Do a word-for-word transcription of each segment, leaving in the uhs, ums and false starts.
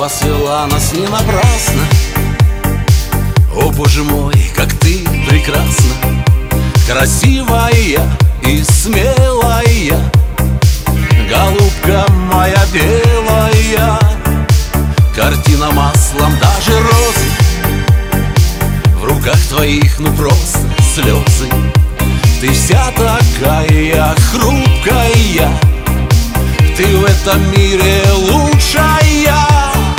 Судьба свела нас не напрасно. О, Боже мой, как ты прекрасна, красивая и смелая, голубка моя белая. Картина маслом, даже розы в руках твоих, ну просто слезы. Ты вся такая хрупкая, ты в этом мире лучшая.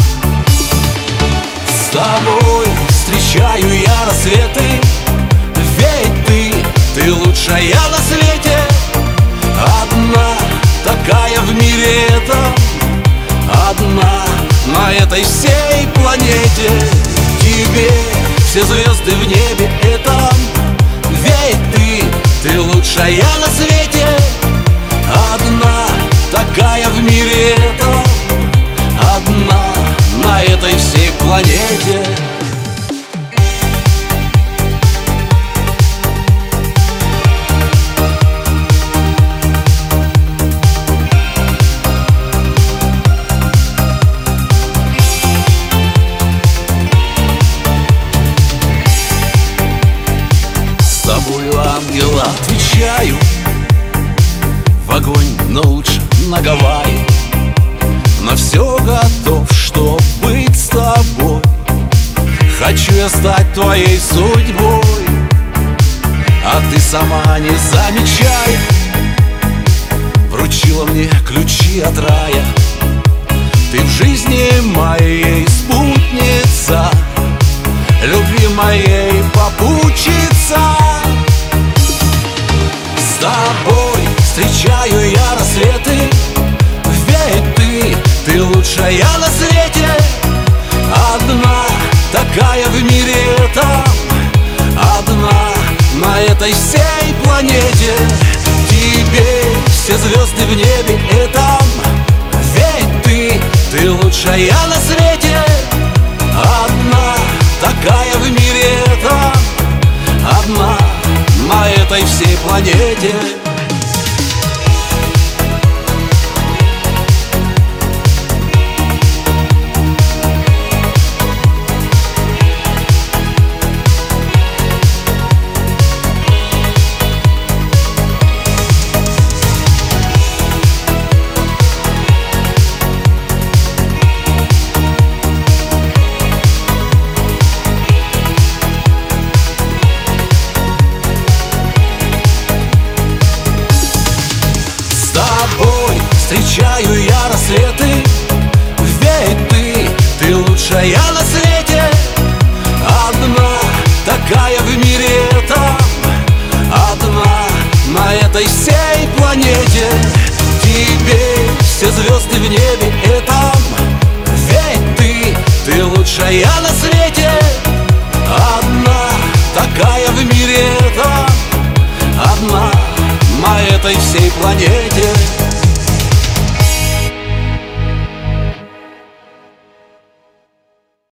С тобой встречаю я рассветы, ведь ты, ты лучшая на свете. Одна такая в мире этом, одна на этой всей планете. Тебе все звезды в небе этом, ведь ты, ты лучшая на свете. Одна такая в мире этом, одна на этой всей планете. С тобою, ангел, отвечаю, в огонь, но лучше на Гавайи. На все готов, чтоб быть с тобой. Хочу я стать твоей судьбой, а ты сама не замечай. Вручила мне ключи от рая. Ты в жизни моей спутница, любви моей попутчица. С тобой встречаю я рассветы, ведь ты, ты лучшая на свете. Одна такая в мире этом, одна на этой всей планете. Тебе все звезды в небе этом, ведь ты, ты лучшая на свете. Одна такая в мире этом, одна на этой всей планете. Встречаю я рассветы, ведь ты, ты лучшая на свете. Одна такая в мире этом, одна на этой всей планете. Тебе все звезды в небе этом, ведь ты, ты лучшая на свете. Одна такая в мире этом, одна на этой всей планете.